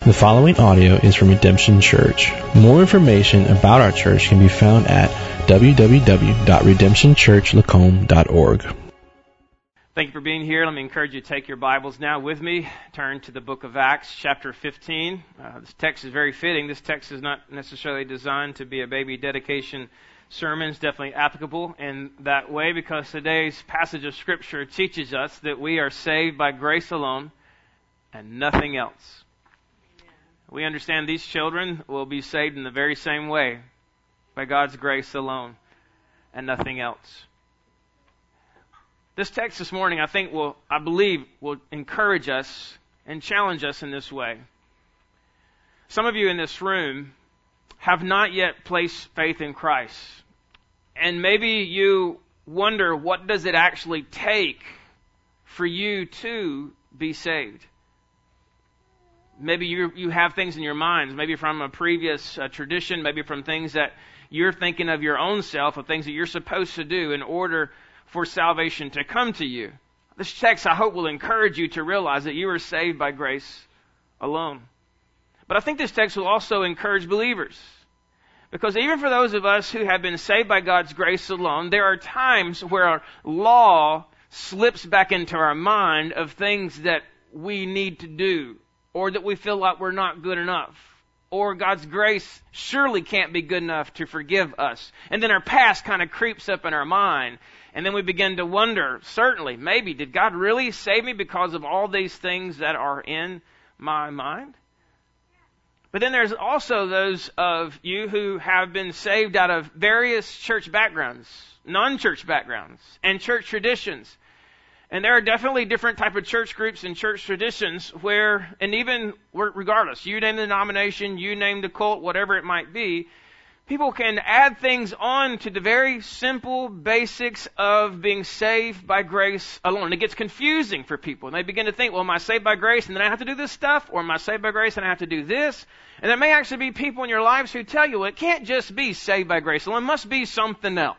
The following audio is from Redemption Church. More information about our church can be found at www.redemptionchurchlacombe.org. Thank you for being here. Let me encourage you to take your Bibles now with me. Turn to the book of Acts, chapter 15. This text is very fitting. This text is not necessarily designed to be a baby dedication sermon. It's definitely applicable in that way because today's passage of Scripture teaches us that we are saved by grace alone and nothing else. We understand these children will be saved in the very same way, by God's grace alone and nothing else. This text this morning, I believe, will encourage us and challenge us in this way. Some of you in this room have not yet placed faith in Christ. And maybe you wonder, what does it actually take for you to be saved? Maybe you have things in your minds, maybe from a previous tradition, maybe from things that you're thinking of your own self, of things that you're supposed to do in order for salvation to come to you. This text, I hope, will encourage you to realize that you are saved by grace alone. But I think this text will also encourage believers. Because even for those of us who have been saved by God's grace alone, there are times where our law slips back into our mind of things that we need to do, or that we feel like we're not good enough, or God's grace surely can't be good enough to forgive us. And then our past kind of creeps up in our mind, and then we begin to wonder, certainly, maybe, did God really save me because of all these things that are in my mind? But then there's also those of you who have been saved out of various church backgrounds, non-church backgrounds, and church traditions. And there are definitely different type of church groups and church traditions where, and even regardless, you name the denomination, you name the cult, whatever it might be, people can add things on to the very simple basics of being saved by grace alone. It gets confusing for people. And they begin to think, well, am I saved by grace and then I have to do this stuff? Or am I saved by grace and I have to do this? And there may actually be people in your lives who tell you, well, it can't just be saved by grace alone. It must be something else.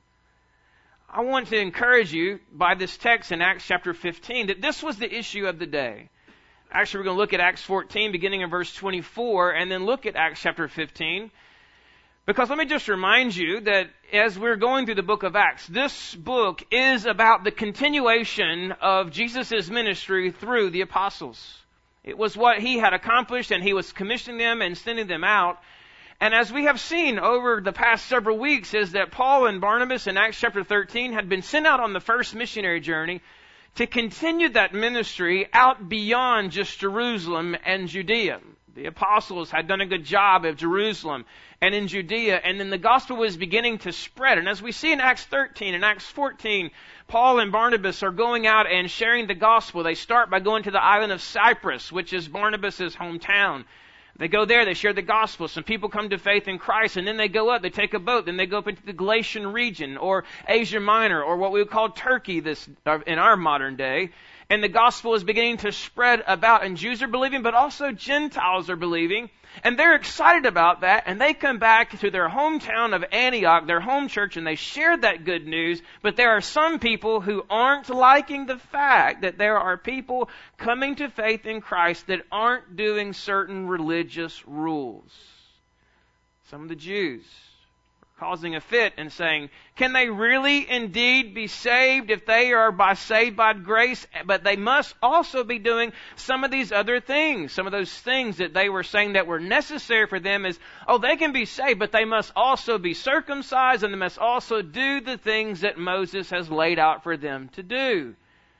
I want to encourage you by this text in Acts chapter 15 that this was the issue of the day. Actually, we're going to look at Acts 14, beginning in verse 24, and then look at Acts chapter 15. Because let me just remind you that as we're going through the book of Acts, this book is about the continuation of Jesus' ministry through the apostles. It was what he had accomplished, and he was commissioning them and sending them out. And as we have seen over the past several weeks, is that Paul and Barnabas in Acts chapter 13 had been sent out on the first missionary journey to continue that ministry out beyond just Jerusalem and Judea. The apostles had done a good job of Jerusalem and in Judea, and then the gospel was beginning to spread. And as we see in Acts 13 and Acts 14, Paul and Barnabas are going out and sharing the gospel. They start by going to the island of Cyprus, which is Barnabas' hometown. They go there, they share the gospel. Some people come to faith in Christ, and then they go up, they take a boat, then they go up into the Galatian region, or Asia Minor, or what we would call Turkey in our modern day. And the gospel is beginning to spread about, and Jews are believing, but also Gentiles are believing. And they're excited about that, and they come back to their hometown of Antioch, their home church, and they share that good news. But there are some people who aren't liking the fact that there are people coming to faith in Christ that aren't doing certain religious rules. Some of the Jews causing a fit and saying, can they really indeed be saved if they are saved by grace? But they must also be doing some of these other things. Some of those things that they were saying that were necessary for them is, they can be saved, but they must also be circumcised, and they must also do the things that Moses has laid out for them to do.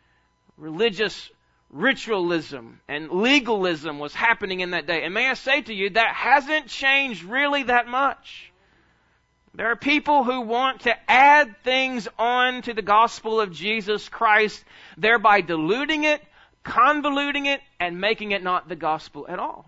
Religious ritualism and legalism was happening in that day. And may I say to you, that hasn't changed really that much. There are people who want to add things on to the gospel of Jesus Christ, thereby diluting it, convoluting it, and making it not the gospel at all.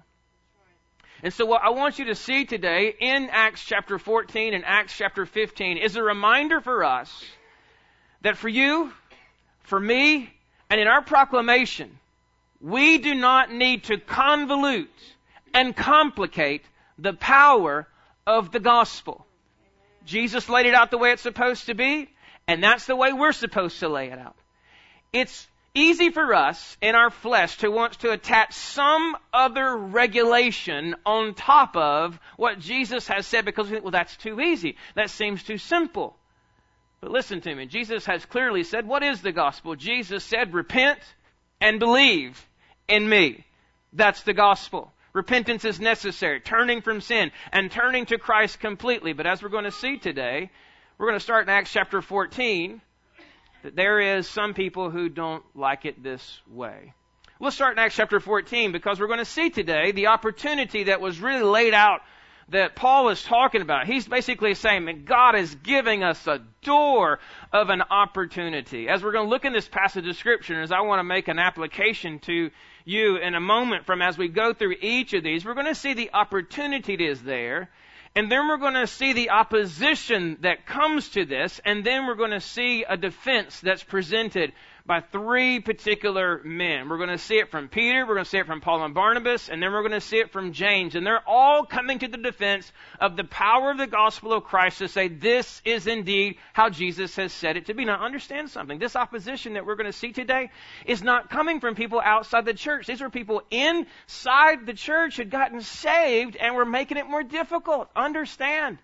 And so what I want you to see today in Acts chapter 14 and Acts chapter 15 is a reminder for us that for you, for me, and in our proclamation, we do not need to convolute and complicate the power of the gospel. Jesus laid it out the way it's supposed to be, and that's the way we're supposed to lay it out. It's easy for us in our flesh to want to attach some other regulation on top of what Jesus has said because we think, well, that's too easy. That seems too simple. But listen to me. Jesus has clearly said, what is the gospel? Jesus said, repent and believe in me. That's the gospel. Repentance is necessary, turning from sin and turning to Christ completely. But as we're going to see today, we're going to start in Acts chapter 14, that there is some people who don't like it this way. We'll start in Acts chapter 14 because we're going to see today the opportunity that was really laid out that Paul is talking about. He's basically saying that God is giving us a door of an opportunity. As we're going to look in this passage of Scripture, as I want to make an application to you in a moment from as we go through each of these, we're going to see the opportunity that is there, and then we're going to see the opposition that comes to this, and then we're going to see a defense that's presented by three particular men. We're going to see it from Peter, we're going to see it from Paul and Barnabas, and then we're going to see it from James. And they're all coming to the defense of the power of the gospel of Christ to say this is indeed how Jesus has said it to be. Now understand something. This opposition that we're going to see today is not coming from people outside the church. These are people inside the church who had gotten saved and were making it more difficult. Understand.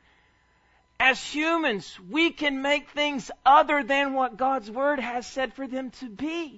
As humans, we can make things other than what God's Word has said for them to be.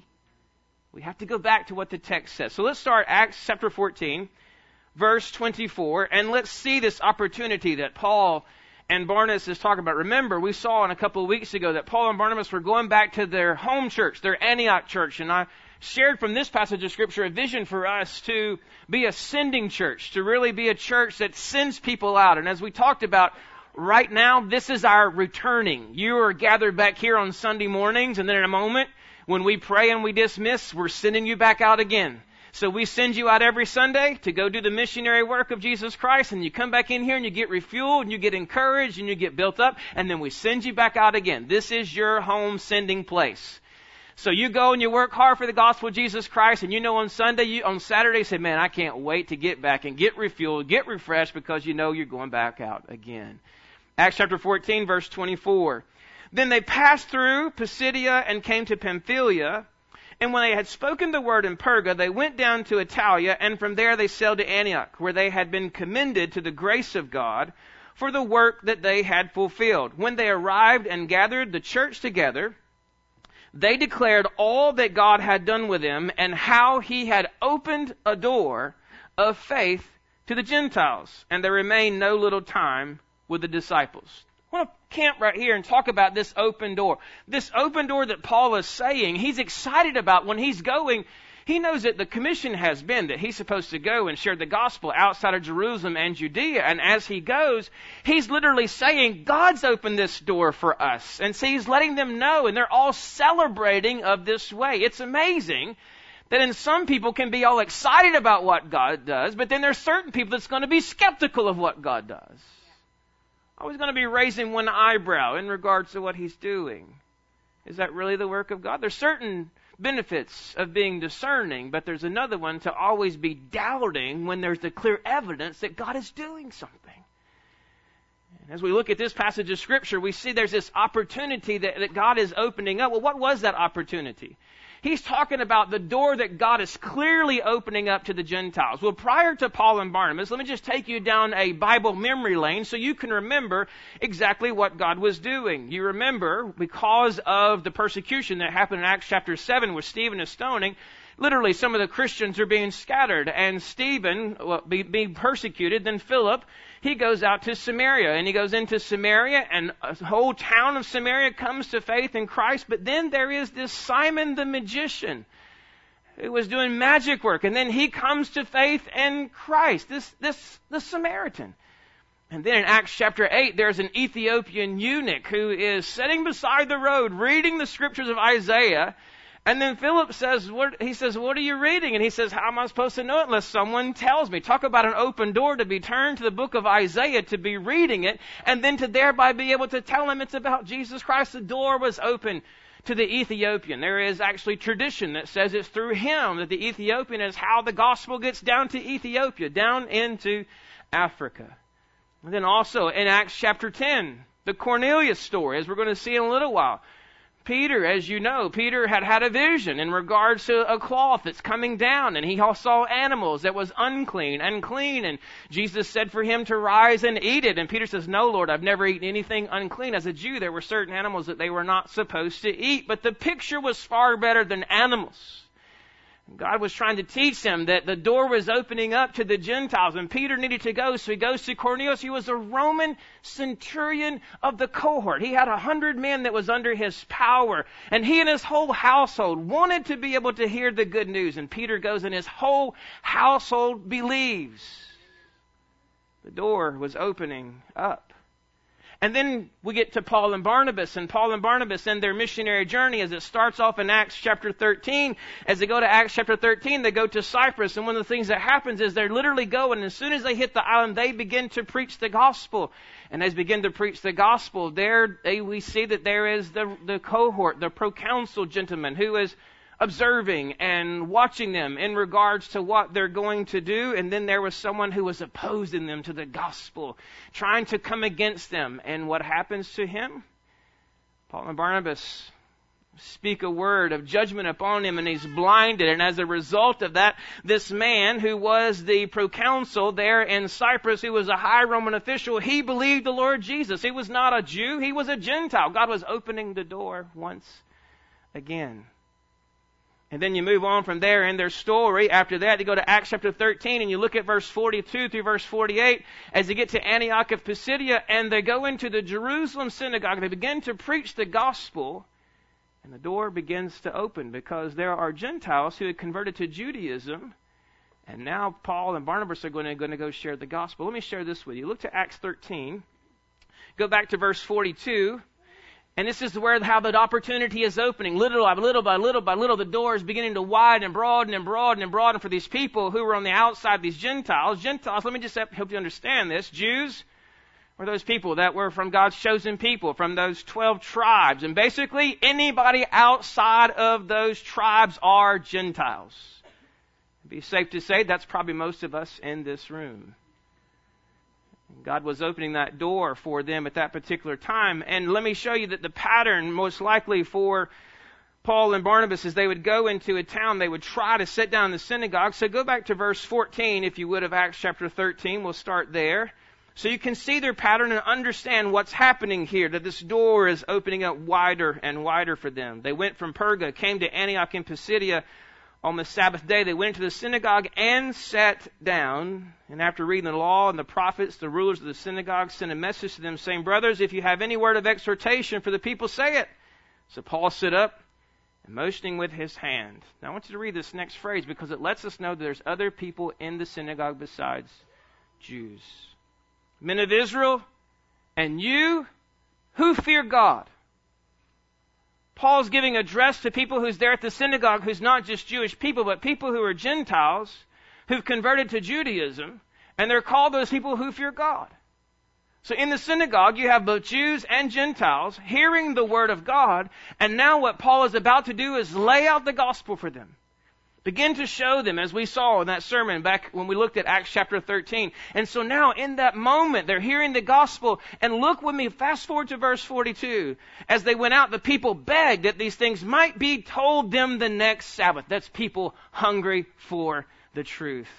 We have to go back to what the text says. So let's start Acts chapter 14, verse 24, and let's see this opportunity that Paul and Barnabas is talking about. Remember, we saw in a couple of weeks ago that Paul and Barnabas were going back to their home church, their Antioch church, and I shared from this passage of Scripture a vision for us to be a sending church, to really be a church that sends people out. And as we talked about, right now, this is our returning. You are gathered back here on Sunday mornings, and then in a moment, when we pray and we dismiss, we're sending you back out again. So we send you out every Sunday to go do the missionary work of Jesus Christ, and you come back in here and you get refueled, and you get encouraged, and you get built up, and then we send you back out again. This is your home sending place. So you go and you work hard for the gospel of Jesus Christ, and you know on Saturday, you say, man, I can't wait to get back and get refueled, get refreshed, because you know you're going back out again. Acts chapter 14, verse 24. Then they passed through Pisidia and came to Pamphylia. And when they had spoken the word in Perga, they went down to Italia, and from there they sailed to Antioch, where they had been commended to the grace of God for the work that they had fulfilled. When they arrived and gathered the church together, they declared all that God had done with them and how He had opened a door of faith to the Gentiles. And there remained no little time with the disciples. I want to camp right here and talk about this open door. This open door that Paul is saying, he's excited about when he's going. He knows that the commission has been that he's supposed to go and share the gospel outside of Jerusalem and Judea. And as he goes, he's literally saying, God's opened this door for us. And so he's letting them know, and they're all celebrating of this way. It's amazing that in some people can be all excited about what God does, but then there's certain people that's going to be skeptical of what God does. Always going to be raising one eyebrow in regards to what He's doing. Is that really the work of God? There's certain benefits of being discerning, but there's another one to always be doubting when there's the clear evidence that God is doing something. And as we look at this passage of Scripture, we see there's this opportunity that God is opening up. Well, what was that opportunity? He's talking about the door that God is clearly opening up to the Gentiles. Well, prior to Paul and Barnabas, let me just take you down a Bible memory lane so you can remember exactly what God was doing. You remember, because of the persecution that happened in Acts chapter 7 with Stephen and stoning, literally some of the Christians are being scattered, and Stephen being persecuted. Then Philip, he goes out to Samaria, and he goes into Samaria, and a whole town of Samaria comes to faith in Christ. But then there is this Simon the magician who was doing magic work, and then he comes to faith in Christ, the Samaritan. And then in Acts chapter 8, there's an Ethiopian eunuch who is sitting beside the road reading the scriptures of Isaiah. And then Philip says, what are you reading? And he says, how am I supposed to know it unless someone tells me? Talk about an open door to be turned to the book of Isaiah, to be reading it, and then to thereby be able to tell him it's about Jesus Christ. The door was open to the Ethiopian. There is actually tradition that says it's through him that the Ethiopian is how the gospel gets down to Ethiopia, down into Africa. And then also in Acts chapter 10, the Cornelius story, as we're going to see in a little while. Peter, as you know, Peter had a vision in regards to a cloth that's coming down, and he saw animals that was unclean, and Jesus said for him to rise and eat it. And Peter says, no, Lord, I've never eaten anything unclean. As a Jew, there were certain animals that they were not supposed to eat. But the picture was far better than animals. God was trying to teach him that the door was opening up to the Gentiles, and Peter needed to go. So he goes to Cornelius. He was a Roman centurion of the cohort. He had 100 men that was under his power, and he and his whole household wanted to be able to hear the good news. And Peter goes, and his whole household believes. The door was opening up. And then we get to Paul and Barnabas, and Paul and Barnabas and their missionary journey as it starts off in Acts chapter 13. As they go to Acts chapter 13, they go to Cyprus, and one of the things that happens is they're literally going, and as soon as they hit the island, they begin to preach the gospel. And as they begin to preach the gospel, we see that there is the cohort, the proconsul gentleman who is observing and watching them in regards to what they're going to do. And then there was someone who was opposing them to the gospel, trying to come against them. And what happens to him? Paul and Barnabas speak a word of judgment upon him, and he's blinded. And as a result of that, this man who was the proconsul there in Cyprus, who was a high Roman official, he believed the Lord Jesus. He was not a Jew, he was a Gentile. God was opening the door once again. And then you move on from there in their story. After that, you go to Acts chapter 13, and you look at verse 42 through verse 48 as they get to Antioch of Pisidia, and they go into the Jerusalem synagogue. They begin to preach the gospel, and the door begins to open because there are Gentiles who had converted to Judaism, and now Paul and Barnabas are going to go share the gospel. Let me share this with you. Look to Acts 13. Go back to verse 42. And this is how the opportunity is opening. Little by little, the door is beginning to widen and broaden and broaden and broaden for these people who were on the outside, these Gentiles. Gentiles, let me just help you understand this. Jews were those people that were from God's chosen people, from those 12 tribes. And basically, anybody outside of those tribes are Gentiles. It'd be safe to say that's probably most of us in this room. God was opening that door for them at that particular time. And let me show you that the pattern most likely for Paul and Barnabas is they would go into a town, they would try to sit down in the synagogue. So go back to verse 14, if you would, of Acts chapter 13. We'll start there. So you can see their pattern and understand what's happening here, that this door is opening up wider and wider for them. They went from Perga, came to Antioch in Pisidia. On the Sabbath day, they went into the synagogue and sat down. And after reading the law and the prophets, the rulers of the synagogue sent a message to them saying, brothers, if you have any word of exhortation for the people, say it. So Paul stood up and motioning with his hand. Now I want you to read this next phrase because it lets us know that there's other people in the synagogue besides Jews. Men of Israel, and you who fear God. Paul's giving address to people who's there at the synagogue who's not just Jewish people, but people who are Gentiles who've converted to Judaism, and they're called those people who fear God. So in the synagogue, you have both Jews and Gentiles hearing the word of God, and now what Paul is about to do is lay out the gospel for them. Begin to show them, as we saw in that sermon back when we looked at Acts chapter 13. And so now in that moment, they're hearing the gospel. And look with me, fast forward to verse 42. As they went out, the people begged that these things might be told them the next Sabbath. That's people hungry for the truth.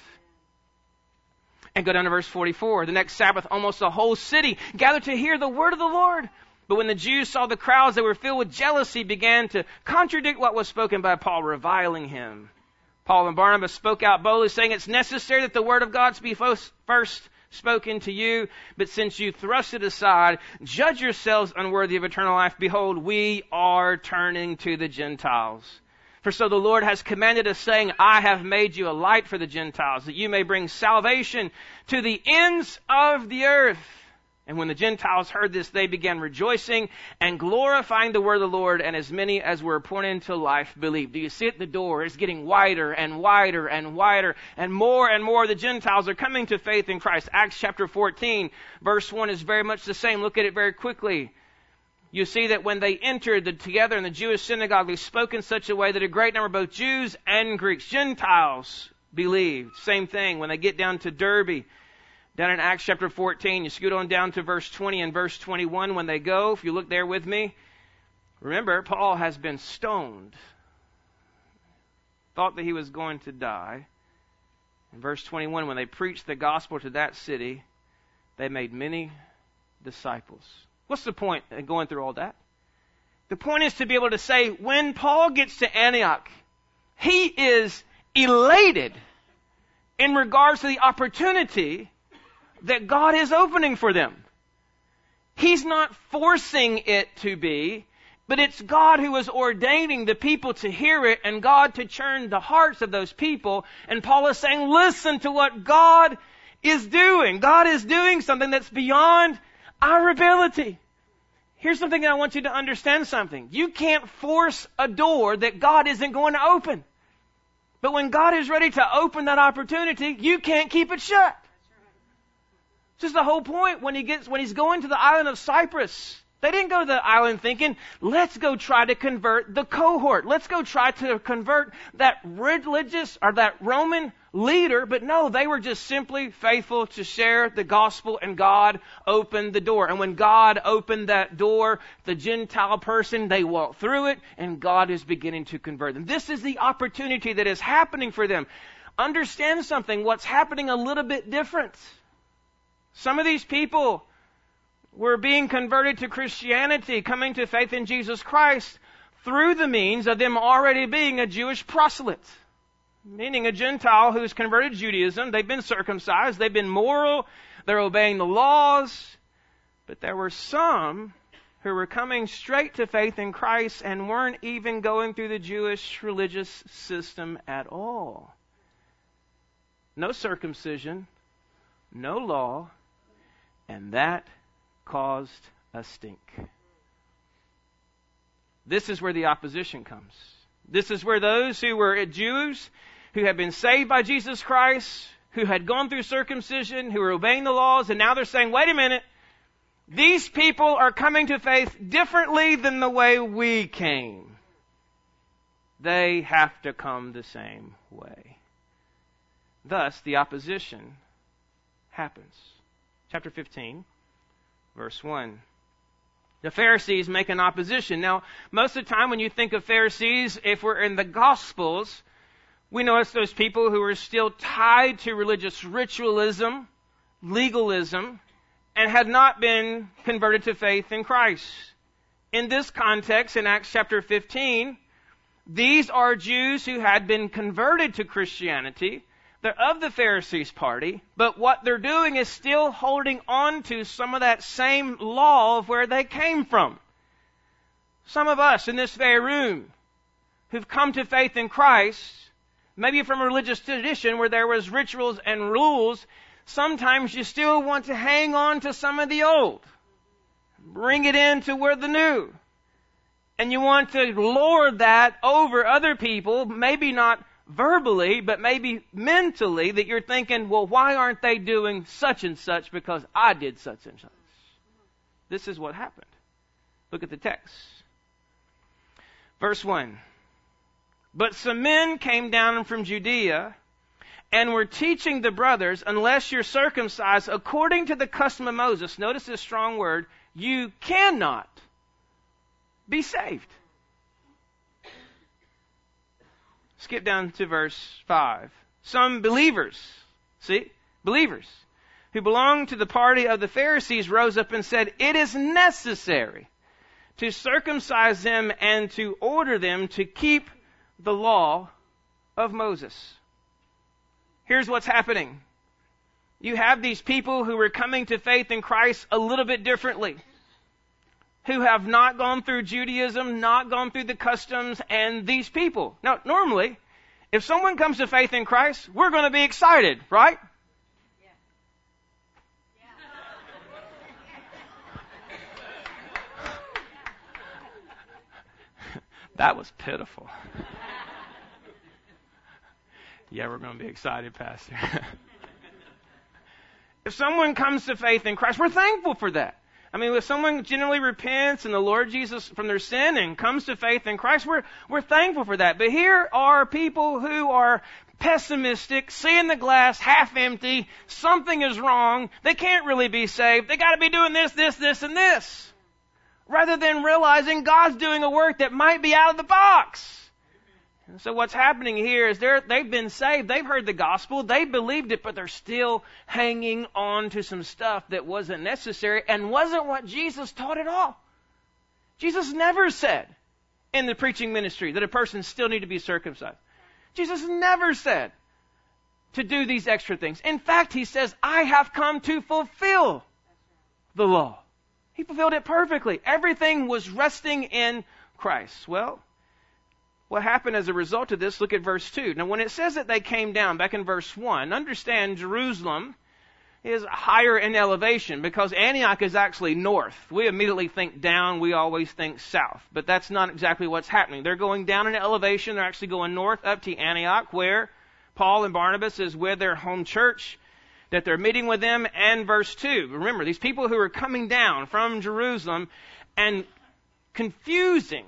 And go down to verse 44. The next Sabbath, almost the whole city gathered to hear the word of the Lord. But when the Jews saw the crowds, they were filled with jealousy, began to contradict what was spoken by Paul, reviling him. Paul and Barnabas spoke out boldly, saying, it's necessary that the word of God be first spoken to you, but since you thrust it aside, judge yourselves unworthy of eternal life. Behold, we are turning to the Gentiles. For so the Lord has commanded us, saying, I have made you a light for the Gentiles, that you may bring salvation to the ends of the earth. And when the Gentiles heard this, they began rejoicing and glorifying the word of the Lord, and as many as were appointed to life believed. Do you see it? The door is getting wider and wider and wider, and more the Gentiles are coming to faith in Christ. Acts chapter 14, verse 1 is very much the same. Look at it very quickly. You see that when they entered together in the Jewish synagogue, they spoke in such a way that a great number of both Jews and Greeks, Gentiles, believed. Same thing when they get down to Derbe. Down in Acts chapter 14, you scoot on down to verse 20 and verse 21 when they go. If you look there with me, Remember, Paul has been stoned. Thought that he was going to die. In verse 21, when they preached the gospel to that city, they made many disciples. What's the point in going through all that? The point is to be able to say, when Paul gets to Antioch, he is elated in regards to the opportunity that God is opening for them. He's not forcing it to be, but it's God who is ordaining the people to hear it and God to turn the hearts of those people. And Paul is saying, listen to what God is doing. God is doing something that's beyond our ability. Here's something that I want you to understand something. You can't force a door that God isn't going to open. But when God is ready to open that opportunity, you can't keep it shut. This is the whole point when he's going to the island of Cyprus. They didn't go to the island thinking, let's go try to convert the cohort. Let's go try to convert that religious or that Roman leader. But no, they were just simply faithful to share the gospel, and God opened the door. And when God opened that door, the Gentile person, they walked through it, and God is beginning to convert them. This is the opportunity that is happening for them. Understand something, what's happening a little bit different. Some of these people were being converted to Christianity, coming to faith in Jesus Christ through the means of them already being a Jewish proselyte, meaning a Gentile who's converted to Judaism. They've been circumcised, they've been moral, they're obeying the laws. But there were some who were coming straight to faith in Christ and weren't even going through the Jewish religious system at all. No circumcision, no law, and that caused a stink. This is where the opposition comes. This is where those who were Jews, who had been saved by Jesus Christ, who had gone through circumcision, who were obeying the laws, and now they're saying, wait a minute, these people are coming to faith differently than the way we came. They have to come the same way. Thus, the opposition happens. Chapter 15. Verse 1. The Pharisees make an opposition. Now, most of the time when you think of Pharisees, if we're in the Gospels, we know it's those people who are still tied to religious ritualism, legalism, and had not been converted to faith in Christ. In this context, in Acts chapter 15, these are Jews who had been converted to Christianity. They're of the Pharisees' party, but what they're doing is still holding on to some of that same law of where they came from. Some of us in this very room who've come to faith in Christ, maybe from a religious tradition where there was rituals and rules, sometimes you still want to hang on to some of the old. Bring it into where the new. And you want to lord that over other people, maybe not verbally, but maybe mentally, that you're thinking, well, why aren't they doing such and such because I did such and such? This is what happened. Look at the text. Verse 1. But some men came down from Judea and were teaching the brothers, unless you're circumcised according to the custom of Moses, notice this strong word, you cannot be saved. Skip down to verse 5. Some believers, who belonged to the party of the Pharisees rose up and said, it is necessary to circumcise them and to order them to keep the law of Moses. Here's what's happening. You have these people who are coming to faith in Christ a little bit differently, who have not gone through Judaism, not gone through the customs, and these people. Now, normally, if someone comes to faith in Christ, we're going to be excited, right? That was pitiful. Yeah, we're going to be excited, Pastor. If someone comes to faith in Christ, we're thankful for that. I mean, if someone genuinely repents in the Lord Jesus from their sin and comes to faith in Christ, we're thankful for that. But here are people who are pessimistic, seeing the glass half empty, something is wrong, they can't really be saved, they got to be doing this, and this. rather than realizing God's doing a work that might be out of the box. And so what's happening here is they've been saved, they've heard the gospel, they believed it, but they're still hanging on to some stuff that wasn't necessary and wasn't what Jesus taught at all. Jesus never said in the preaching ministry that a person still need to be circumcised. Jesus never said to do these extra things. In fact, he says, I have come to fulfill the law. He fulfilled it perfectly. Everything was resting in Christ. Well, what happened as a result of this, look at verse 2. Now, when it says that they came down, back in verse 1, understand Jerusalem is higher in elevation because Antioch is actually north. We immediately think down, we always think south. But that's not exactly what's happening. They're going down in elevation. They're actually going north up to Antioch, where Paul and Barnabas is with their home church, that they're meeting with them. And verse 2, remember, these people who are coming down from Jerusalem and confusing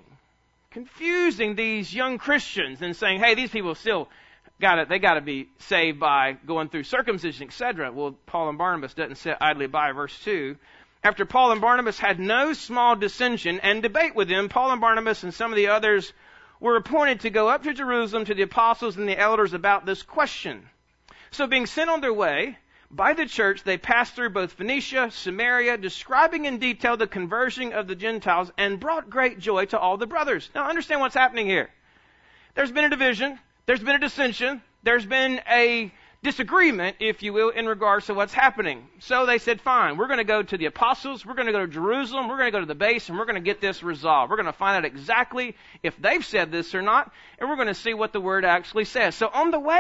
these young Christians and saying, hey, these people still they got to be saved by going through circumcision, etc. Well, Paul and Barnabas doesn't sit idly by. Verse 2, after Paul and Barnabas had no small dissension and debate with them, Paul and Barnabas and some of the others were appointed to go up to Jerusalem to the apostles and the elders about this question. So being sent on their way by the church, they passed through both Phoenicia, Samaria, describing in detail the conversion of the Gentiles, and brought great joy to all the brothers. Now understand what's happening here. There's been a division, there's been a dissension, there's been a disagreement, if you will, in regards to what's happening. So they said, fine, we're going to go to the apostles, we're going to go to Jerusalem, we're going to go to the base, and we're going to get this resolved. We're going to find out exactly if they've said this or not, and we're going to see what the word actually says. So on the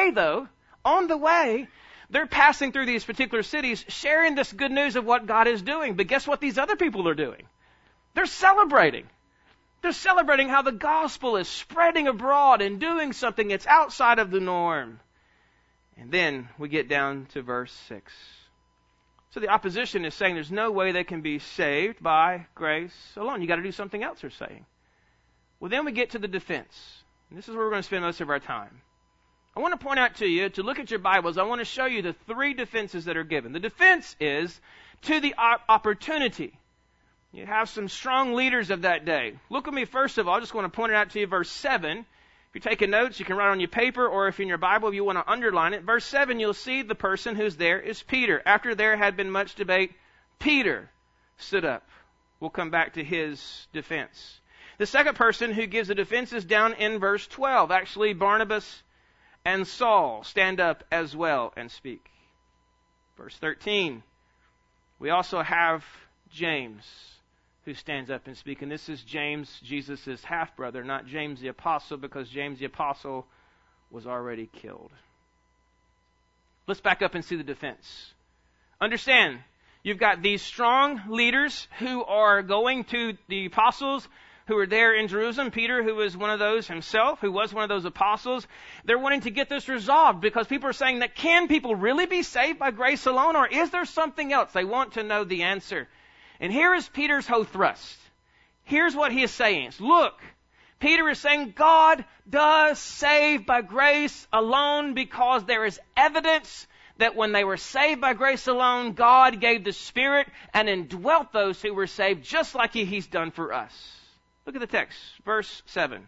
way, they're passing through these particular cities, sharing this good news of what God is doing. But guess what these other people are doing? They're celebrating. They're celebrating how the gospel is spreading abroad and doing something that's outside of the norm. And then we get down to verse 6. So the opposition is saying there's no way they can be saved by grace alone. You got to do something else, they're saying. Well, then we get to the defense. And this is where we're going to spend most of our time. I want to point out to you, to look at your Bibles, I want to show you the three defenses that are given. The defense is to the opportunity. You have some strong leaders of that day. Look at me first of all. I just want to point it out to you, verse 7. If you're taking notes, you can write on your paper, or if in your Bible you want to underline it. Verse 7, you'll see the person who's there is Peter. After there had been much debate, Peter stood up. We'll come back to his defense. The second person who gives the defense is down in verse 12. Actually, Barnabas and Saul stand up as well and speak. Verse 13, we also have James who stands up and speaks. And this is James, Jesus' half-brother, not James the Apostle, because James the Apostle was already killed. Let's back up and see the defense. Understand, you've got these strong leaders who are going to the apostles who are there in Jerusalem. Peter, who is one of those himself, who was one of those apostles. They're wanting to get this resolved because people are saying that can people really be saved by grace alone, or is there something else? They want to know the answer. And here is Peter's whole thrust. Here's what he is saying. Look, Peter is saying God does save by grace alone because there is evidence that when they were saved by grace alone, God gave the Spirit and indwelt those who were saved just like He's done for us. Look at the text, verse 7.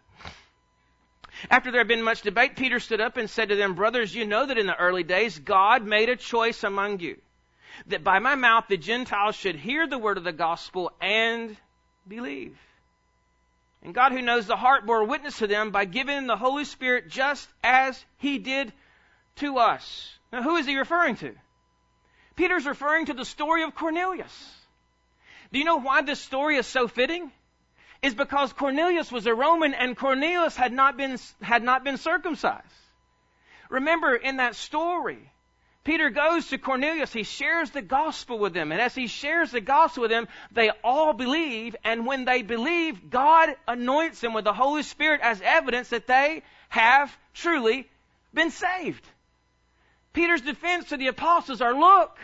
After there had been much debate, Peter stood up and said to them, brothers, you know that in the early days God made a choice among you, that by my mouth the Gentiles should hear the word of the gospel and believe. And God, who knows the heart, bore witness to them by giving them the Holy Spirit just as He did to us. Now, who is he referring to? Peter's referring to the story of Cornelius. Do you know why this story is so fitting? Is because Cornelius was a Roman and Cornelius had not been circumcised. Remember in that story, Peter goes to Cornelius, he shares the gospel with them, and as he shares the gospel with them, they all believe, and when they believe, God anoints them with the Holy Spirit as evidence that they have truly been saved. Peter's defense to the apostles are, look,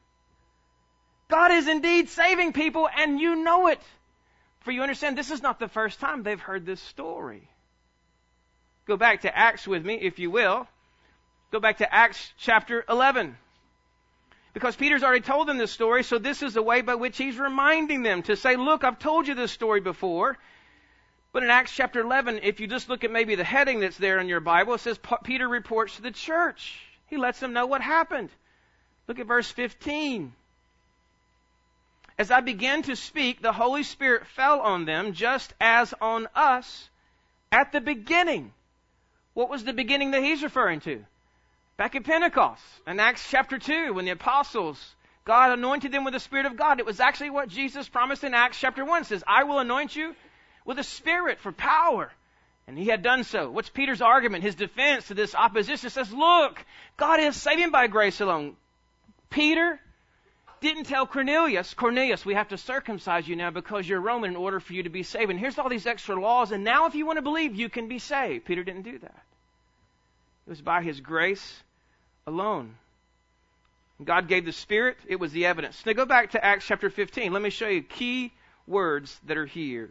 God is indeed saving people, and you know it. For you understand, this is not the first time they've heard this story. Go back to Acts with me, if you will. Go back to Acts chapter 11. Because Peter's already told them this story, so this is the way by which he's reminding them to say, look, I've told you this story before. But in Acts chapter 11, if you just look at maybe the heading that's there in your Bible, it says Peter reports to the church. He lets them know what happened. Look at verse 15. As I began to speak, the Holy Spirit fell on them just as on us at the beginning. What was the beginning that he's referring to? Back at Pentecost, in Acts chapter 2, when the apostles, God anointed them with the Spirit of God. It was actually what Jesus promised in Acts chapter 1. It says, I will anoint you with a Spirit for power. And he had done so. What's Peter's argument, his defense to this opposition? It says, look, God is saving by grace alone. Peter didn't tell Cornelius, we have to circumcise you now because you're Roman in order for you to be saved. And here's all these extra laws, and now if you want to believe, you can be saved. Peter didn't do that. It was by his grace alone. God gave the Spirit. It was the evidence. Now go back to Acts chapter 15. Let me show you key words that are here.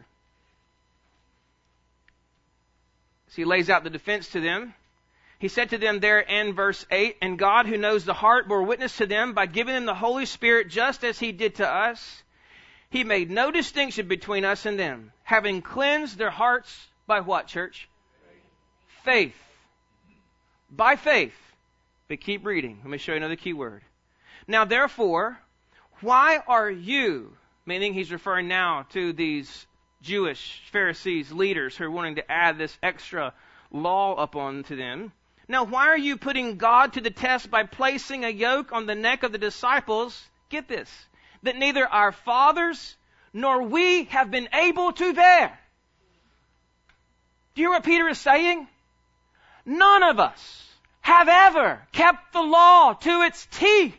So he lays out the defense to them. He said to them there in verse 8, and God who knows the heart bore witness to them by giving them the Holy Spirit just as he did to us. He made no distinction between us and them, having cleansed their hearts by what, church? Faith. By faith. But keep reading. Let me show you another key word. Now, therefore, why are you, meaning he's referring now to these Jewish Pharisees, leaders who are wanting to add this extra law upon to them. Now, why are you putting God to the test by placing a yoke on the neck of the disciples? Get this, that neither our fathers nor we have been able to bear. Do you hear what Peter is saying? None of us have ever kept the law to its T.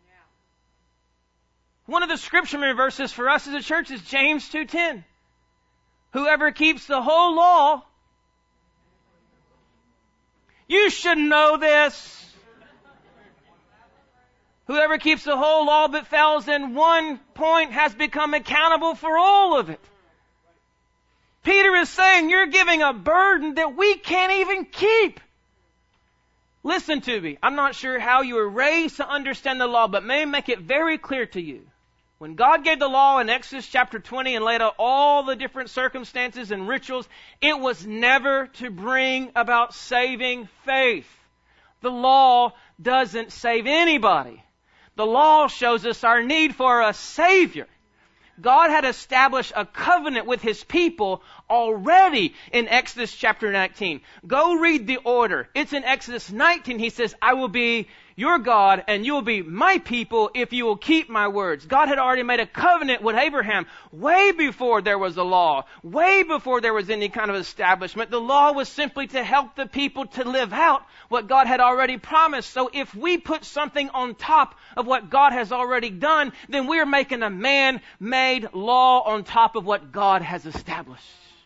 One of the scripture verses for us as a church is James 2:10. Whoever keeps the whole law, you should know this. Whoever keeps the whole law but fails in one point has become accountable for all of it. Peter is saying you're giving a burden that we can't even keep. Listen to me. I'm not sure how you were raised to understand the law, but may I make it very clear to you. When God gave the law in Exodus chapter 20 and laid out all the different circumstances and rituals, it was never to bring about saving faith. The law doesn't save anybody. The law shows us our need for a Savior. God had established a covenant with His people already in Exodus chapter 19. Go read the order. It's in Exodus 19. He says, I will be your God and you will be my people if you will keep my words. God had already made a covenant with Abraham way before there was a law, way before there was any kind of establishment. The law was simply to help the people to live out what God had already promised. So if we put something on top of what God has already done, then we're making a man-made law on top of what God has established.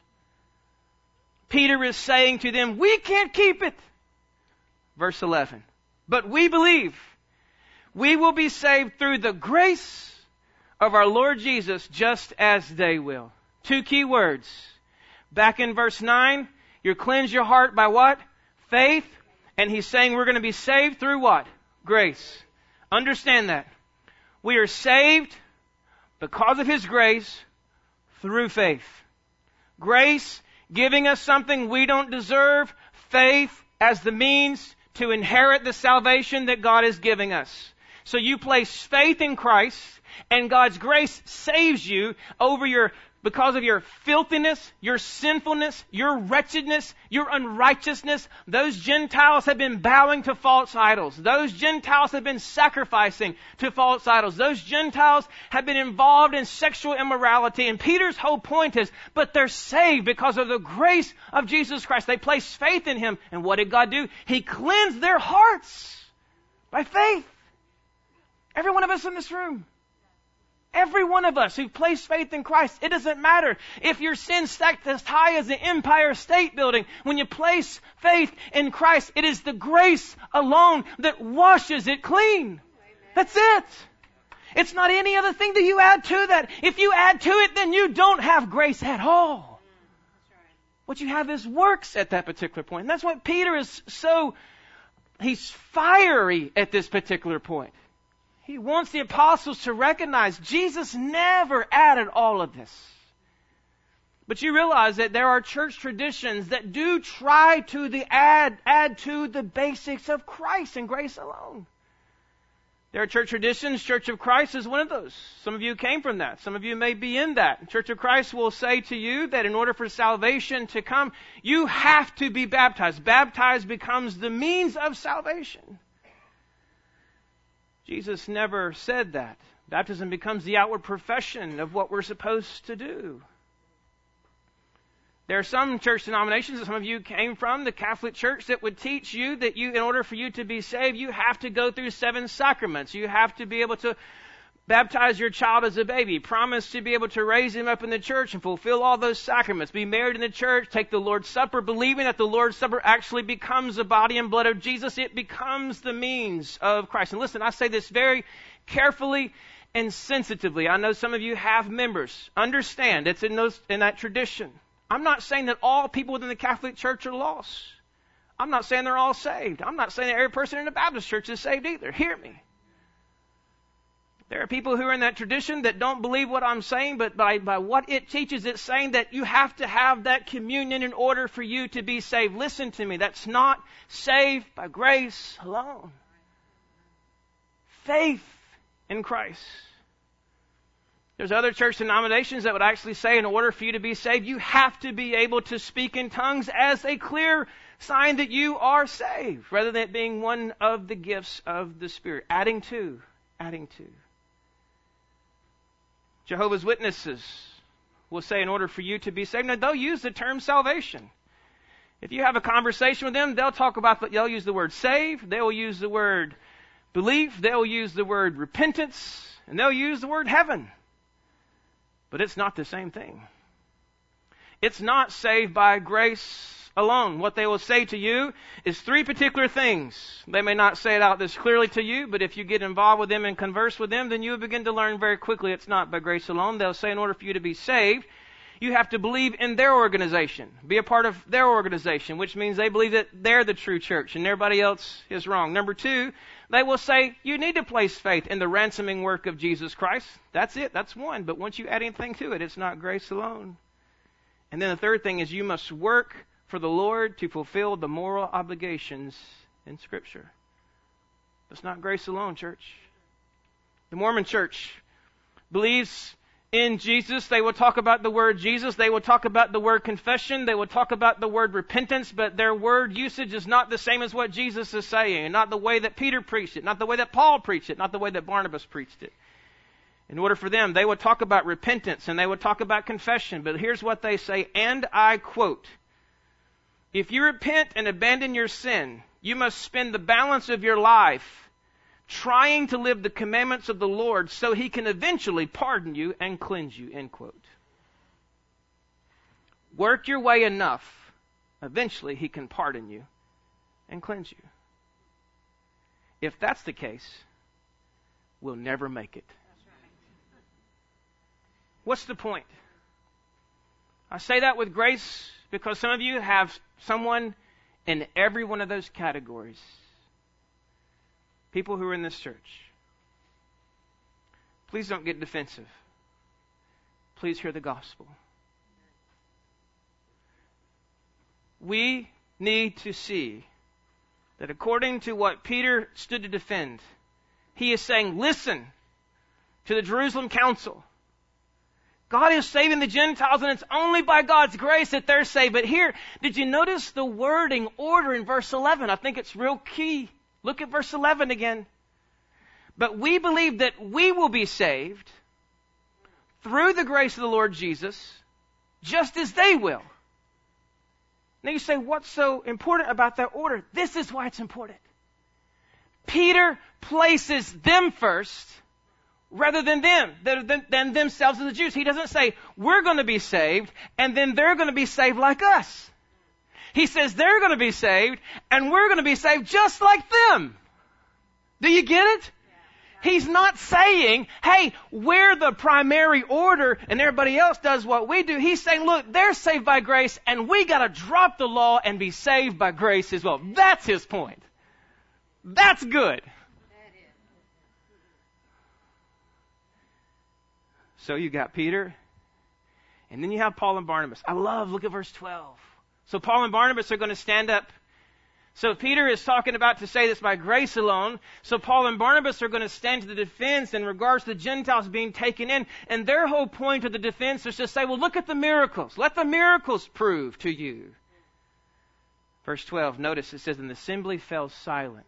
Peter is saying to them, we can't keep it. Verse 11. But we believe we will be saved through the grace of our Lord Jesus just as they will. Two key words. Back in verse 9, you cleanse your heart by what? Faith. And he's saying we're going to be saved through what? Grace. Understand that. We are saved because of His grace through faith. Grace giving us something we don't deserve. Faith as the means to inherit the salvation that God is giving us. So you place faith in Christ, and God's grace saves you because of your filthiness, your sinfulness, your wretchedness, your unrighteousness. Those Gentiles have been bowing to false idols. Those Gentiles have been sacrificing to false idols. Those Gentiles have been involved in sexual immorality. And Peter's whole point is, but they're saved because of the grace of Jesus Christ. They placed faith in Him. And what did God do? He cleansed their hearts by faith. Every one of us in this room. Every one of us who place faith in Christ, it doesn't matter if your sin stacked as high as the Empire State Building. When you place faith in Christ, it is the grace alone that washes it clean. That's it. It's not any other thing that you add to that. If you add to it, then you don't have grace at all. What you have is works at that particular point. And that's why Peter is he's fiery at this particular point. He wants the apostles to recognize Jesus never added all of this. But you realize that there are church traditions that do try to add to the basics of Christ and grace alone. There are church traditions. Church of Christ is one of those. Some of you came from that. Some of you may be in that. Church of Christ will say to you that in order for salvation to come, you have to be baptized. Baptized becomes the means of salvation. Jesus never said that. Baptism becomes the outward profession of what we're supposed to do. There are some church denominations that some of you came from, the Catholic Church, that would teach you that in order for you to be saved, you have to go through 7 sacraments. You have to be able to baptize your child as a baby, promise to be able to raise him up in the church and fulfill all those sacraments, be married in the church, take the Lord's Supper, believing that the Lord's Supper actually becomes the body and blood of Jesus. It becomes the means of Christ. And listen, I say this very carefully and sensitively. I know some of you have members. Understand, it's in that tradition. I'm not saying that all people within the Catholic Church are lost. I'm not saying they're all saved. I'm not saying that every person in the Baptist Church is saved either. Hear me. There are people who are in that tradition that don't believe what I'm saying, but by what it teaches, it's saying that you have to have that communion in order for you to be saved. Listen to me. That's not saved by grace alone. Faith in Christ. There's other church denominations that would actually say in order for you to be saved, you have to be able to speak in tongues as a clear sign that you are saved, rather than it being one of the gifts of the Spirit. Adding to. Jehovah's Witnesses will say in order for you to be saved. Now, they'll use the term salvation. If you have a conversation with them, they'll use the word save, they'll use the word belief, they'll use the word repentance, and they'll use the word heaven. But it's not the same thing. It's not saved by grace alone. What they will say to you is 3 particular things. They may not say it out this clearly to you, but if you get involved with them and converse with them, then you will begin to learn very quickly it's not by grace alone. They'll say in order for you to be saved, you have to believe in their organization, be a part of their organization, which means they believe that they're the true church and everybody else is wrong. Number 2, they will say you need to place faith in the ransoming work of Jesus Christ. That's it. That's one. But once you add anything to it, it's not grace alone. And then the third thing is you must work for the Lord to fulfill the moral obligations in Scripture. That's not grace alone, church. The Mormon church believes in Jesus. They will talk about the word Jesus. They will talk about the word confession. They will talk about the word repentance, but their word usage is not the same as what Jesus is saying, and not the way that Peter preached it, not the way that Paul preached it, not the way that Barnabas preached it. In order for them, they would talk about repentance and they would talk about confession, but here's what they say, and I quote, "If you repent and abandon your sin, you must spend the balance of your life trying to live the commandments of the Lord so He can eventually pardon you and cleanse you," end quote. Work your way enough, eventually He can pardon you and cleanse you. If that's the case, we'll never make it. What's the point? I say that with grace because some of you have someone in every one of those categories. People who are in this church. Please don't get defensive. Please hear the gospel. We need to see that according to what Peter stood to defend, he is saying, listen to the Jerusalem council. God is saving the Gentiles, and it's only by God's grace that they're saved. But here, did you notice the wording order in verse 11? I think it's real key. Look at verse 11 again. But we believe that we will be saved through the grace of the Lord Jesus, just as they will. Now you say, what's so important about that order? This is why it's important. Peter places them first rather than them, than themselves as the Jews. He doesn't say, we're going to be saved, and then they're going to be saved like us. He says they're going to be saved, and we're going to be saved just like them. Do you get it? He's not saying, hey, we're the primary order and everybody else does what we do. He's saying, look, they're saved by grace, and we got to drop the law and be saved by grace as well. That's his point. That's good. So you got Peter, and then you have Paul and Barnabas. Look at verse 12. So Paul and Barnabas are going to stand up. So Peter is talking about to say this by grace alone. So Paul and Barnabas are going to stand to the defense in regards to the Gentiles being taken in. And their whole point of the defense is to say, well, look at the miracles. Let the miracles prove to you. Verse 12, notice it says, and the assembly fell silent.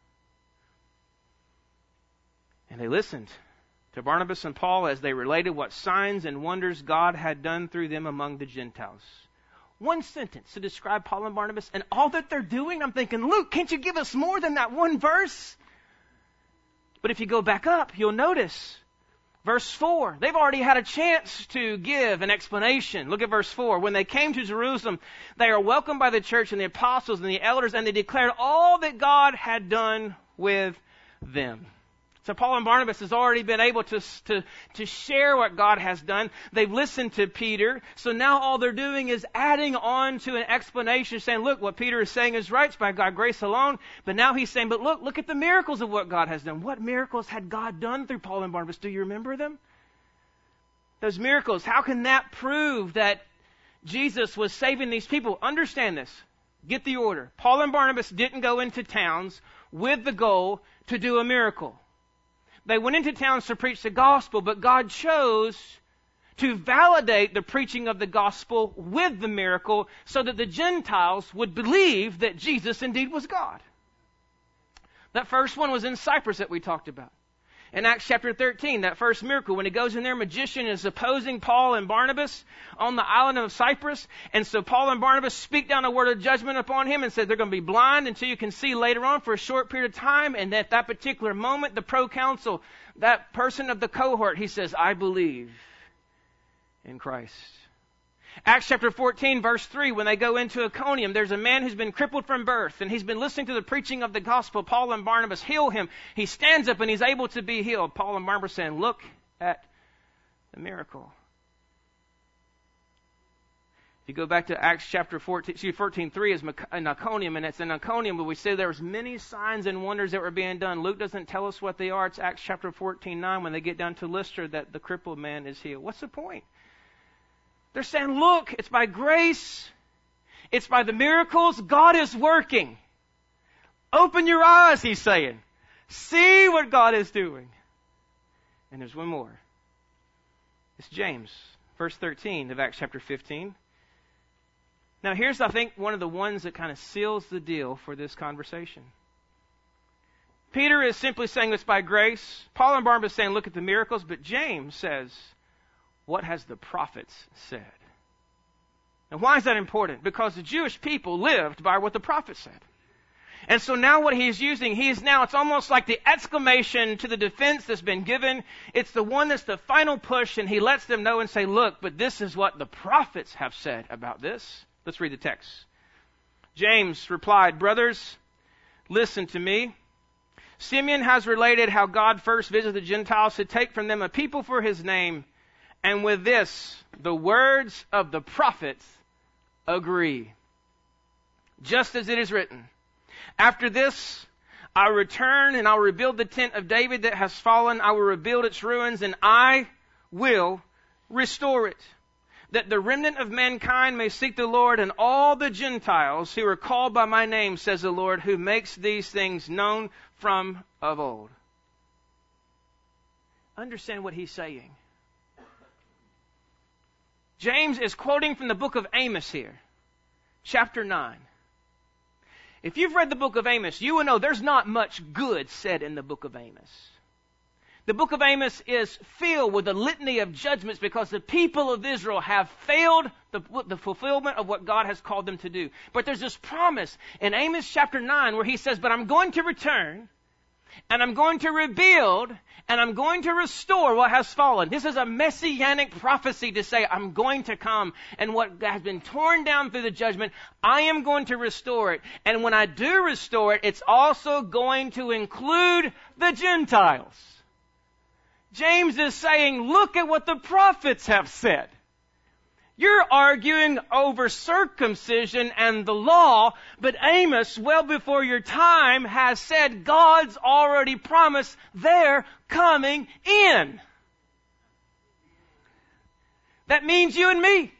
And they listened to Barnabas and Paul as they related what signs and wonders God had done through them among the Gentiles. One sentence to describe Paul and Barnabas and all that they're doing. I'm thinking, Luke, can't you give us more than that one verse? But if you go back up, you'll notice verse 4. They've already had a chance to give an explanation. Look at verse 4. When they came to Jerusalem, they are welcomed by the church and the apostles and the elders, and they declared all that God had done with them. So Paul and Barnabas has already been able to share what God has done. They've listened to Peter. So now all they're doing is adding on to an explanation, saying, look, what Peter is saying is right. It's by God's grace alone. But now he's saying, but look at the miracles of what God has done. What miracles had God done through Paul and Barnabas? Do you remember them? Those miracles, how can that prove that Jesus was saving these people? Understand this. Get the order. Paul and Barnabas didn't go into towns with the goal to do a miracle. They went into towns to preach the gospel, but God chose to validate the preaching of the gospel with the miracle so that the Gentiles would believe that Jesus indeed was God. That first one was in Cyprus that we talked about. In Acts chapter 13, that first miracle, when he goes in there, magician is opposing Paul and Barnabas on the island of Cyprus. And so Paul and Barnabas speak down a word of judgment upon him and said they're going to be blind until you can see later on for a short period of time. And at that particular moment, the proconsul, that person of the cohort, he says, I believe in Christ. Acts chapter 14, verse 3, when they go into Iconium, there's a man who's been crippled from birth, and he's been listening to the preaching of the gospel. Paul and Barnabas heal him. He stands up and he's able to be healed. Paul and Barnabas saying, look at the miracle. If you go back to Acts chapter 14:3 is in Iconium, and it's in Iconium where we say there was many signs and wonders that were being done. Luke doesn't tell us what they are. It's Acts chapter 14:9 when they get down to Lystra that the crippled man is healed. What's the point? They're saying, look, it's by grace. It's by the miracles. God is working. Open your eyes, he's saying. See what God is doing. And there's one more. It's James, verse 13 of Acts chapter 15. Now here's, I think, one of the ones that kind of seals the deal for this conversation. Peter is simply saying it's by grace. Paul and Barnabas saying, look at the miracles. But James says, what has the prophets said? And why is that important? Because the Jewish people lived by what the prophets said. And so now what he's using, it's almost like the exclamation to the defense that's been given. It's the one that's the final push, and he lets them know and say, look, but this is what the prophets have said about this. Let's read the text. James replied, brothers, listen to me. Simeon has related how God first visited the Gentiles to take from them a people for his name. And with this, the words of the prophets agree. Just as it is written, after this, I'll return and I'll rebuild the tent of David that has fallen. I will rebuild its ruins and I will restore it, that the remnant of mankind may seek the Lord, and all the Gentiles who are called by my name, says the Lord, who makes these things known from of old. Understand what he's saying. James is quoting from the book of Amos here, chapter 9. If you've read the book of Amos, you will know there's not much good said in the book of Amos. The book of Amos is filled with a litany of judgments because the people of Israel have failed the fulfillment of what God has called them to do. But there's this promise in Amos chapter 9 where he says, but I'm going to return, and I'm going to rebuild, and I'm going to restore what has fallen. This is a messianic prophecy to say, I'm going to come, and what has been torn down through the judgment, I am going to restore it. And when I do restore it, it's also going to include the Gentiles. James is saying, look at what the prophets have said. You're arguing over circumcision and the law, but Amos, well before your time, has said God's already promised they're coming in. That means you and me.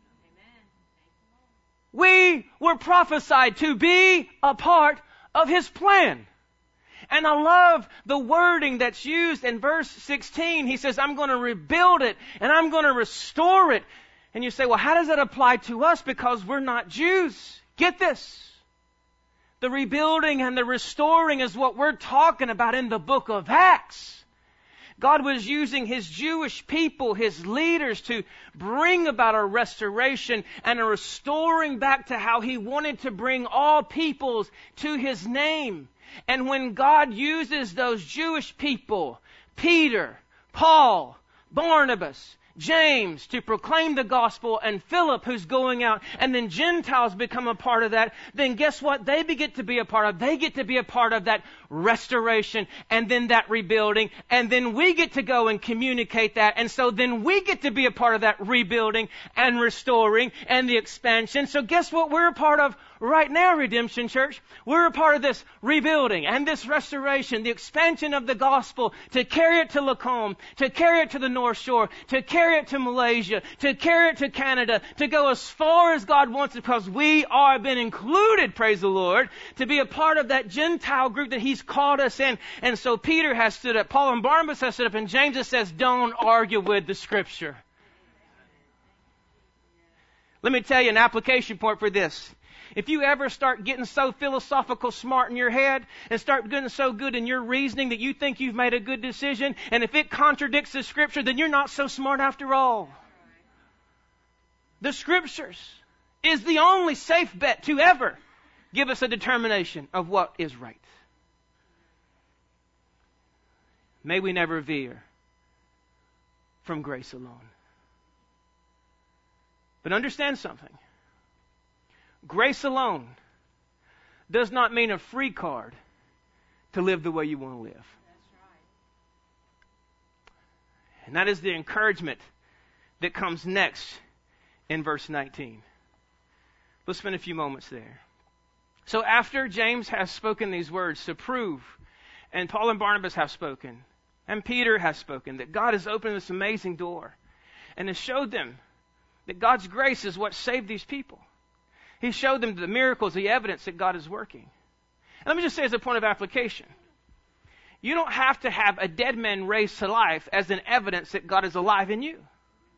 We were prophesied to be a part of His plan. And I love the wording that's used in verse 16. He says, I'm going to rebuild it and I'm going to restore it. And you say, well, how does that apply to us? Because we're not Jews. Get this. The rebuilding and the restoring is what we're talking about in the book of Acts. God was using His Jewish people, His leaders, to bring about a restoration and a restoring back to how He wanted to bring all peoples to His name. And when God uses those Jewish people, Peter, Paul, Barnabas, James, to proclaim the gospel, and Philip, who's going out, and then Gentiles become a part of that, then guess what they get to be a part of? They get to be a part of that restoration, and then that rebuilding, and then we get to go and communicate that, and so then we get to be a part of that rebuilding and restoring and the expansion. So guess what we're a part of right now, Redemption Church? We're a part of this rebuilding and this restoration, the expansion of the gospel, to carry it to Lacombe, to carry it to the North Shore, to carry it to Malaysia, to carry it to Canada, to go as far as God wants it, because we are been included, praise the Lord, to be a part of that Gentile group that He's called us in. And so Peter has stood up, Paul and Barnabas has stood up, and James says, don't argue with the Scripture. Let me tell you an application point for this. If you ever start getting so philosophical smart in your head and start getting so good in your reasoning that you think you've made a good decision, and if it contradicts the Scripture, then you're not so smart after all. The Scriptures is the only safe bet to ever give us a determination of what is right. May we never veer from grace alone. But understand something. Grace alone does not mean a free card to live the way you want to live. That's right. And that is the encouragement that comes next in verse 19. Let's spend a few moments there. So after James has spoken these words to prove, and Paul and Barnabas have spoken, and Peter has spoken, that God has opened this amazing door and has showed them that God's grace is what saved these people. He showed them the miracles, the evidence that God is working. And let me just say as a point of application, you don't have to have a dead man raised to life as an evidence that God is alive in you.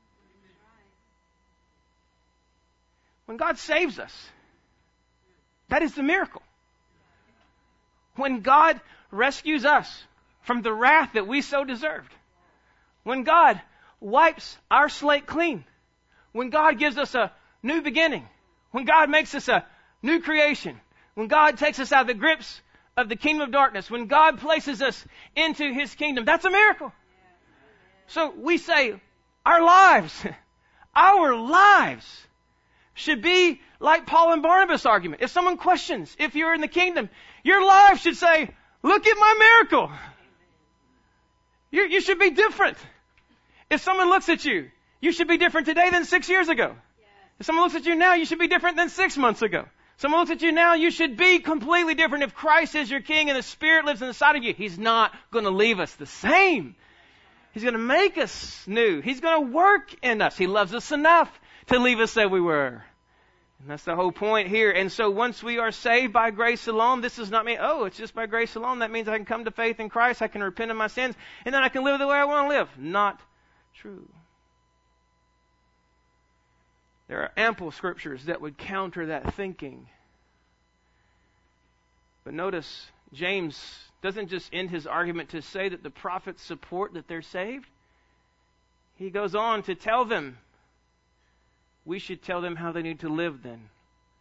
When God saves us, that is the miracle. When God rescues us from the wrath that we so deserved, when God wipes our slate clean, when God gives us a new beginning, when God makes us a new creation, when God takes us out of the grips of the kingdom of darkness, when God places us into His kingdom, that's a miracle. So we say, our lives should be like Paul and Barnabas' argument. If someone questions if you're in the kingdom, your life should say, look at my miracle. You should be different. If someone looks at you, you should be different today than 6 years ago. If someone looks at you now, you should be different than 6 months ago. Someone looks at you now, you should be completely different. If Christ is your King and the Spirit lives inside of you, He's not going to leave us the same. He's going to make us new. He's going to work in us. He loves us enough to leave us as we were. And that's the whole point here. And so once we are saved by grace alone, this does not mean, oh, it's just by grace alone. That means I can come to faith in Christ, I can repent of my sins, and then I can live the way I want to live. Not true. There are ample scriptures that would counter that thinking. But notice, James doesn't just end his argument to say that the prophets support that they're saved. He goes on to tell them, we should tell them how they need to live then.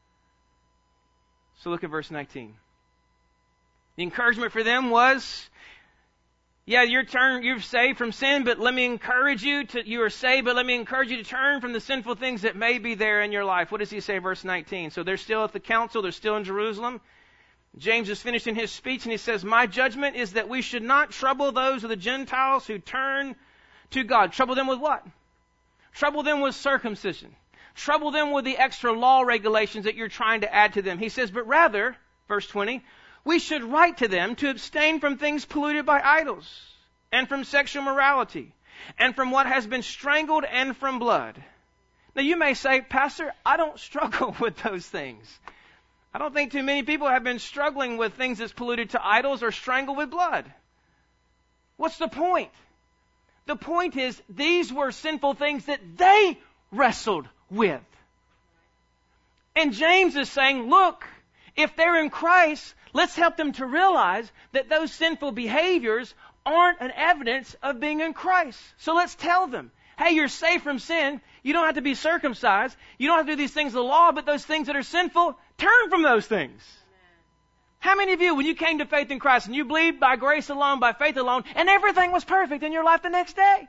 So look at verse 19. The encouragement for them was, yeah, you're saved from sin, but let me encourage you you are saved, but let me encourage you to turn from the sinful things that may be there in your life. What does he say, verse 19? So they're still at the council, they're still in Jerusalem. James is finishing his speech and he says, my judgment is that we should not trouble those of the Gentiles who turn to God. Trouble them with what? Trouble them with circumcision. Trouble them with the extra law regulations that you're trying to add to them. He says, but rather, verse 20, we should write to them to abstain from things polluted by idols and from sexual morality and from what has been strangled, and from blood. Now you may say, Pastor, I don't struggle with those things. I don't think too many people have been struggling with things that's polluted to idols or strangled with blood. What's the point? The point is, these were sinful things that they wrestled with. And James is saying, look, if they're in Christ, let's help them to realize that those sinful behaviors aren't an evidence of being in Christ. So let's tell them, hey, you're safe from sin. You don't have to be circumcised. You don't have to do these things of the law, but those things that are sinful, turn from those things. How many of you, when you came to faith in Christ and you believed by grace alone, by faith alone, and everything was perfect in your life the next day?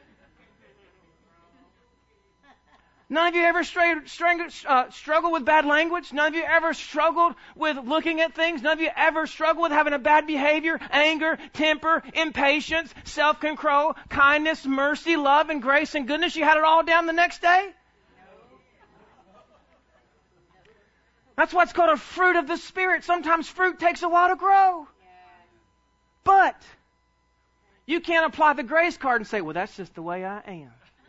None of you ever struggled with bad language? None of you ever struggled with looking at things? None of you ever struggled with having a bad behavior, anger, temper, impatience, self-control, kindness, mercy, love, and grace and goodness? You had it all down the next day? That's what's called a fruit of the Spirit. Sometimes fruit takes a while to grow. But you can't apply the grace card and say, well, that's just the way I am.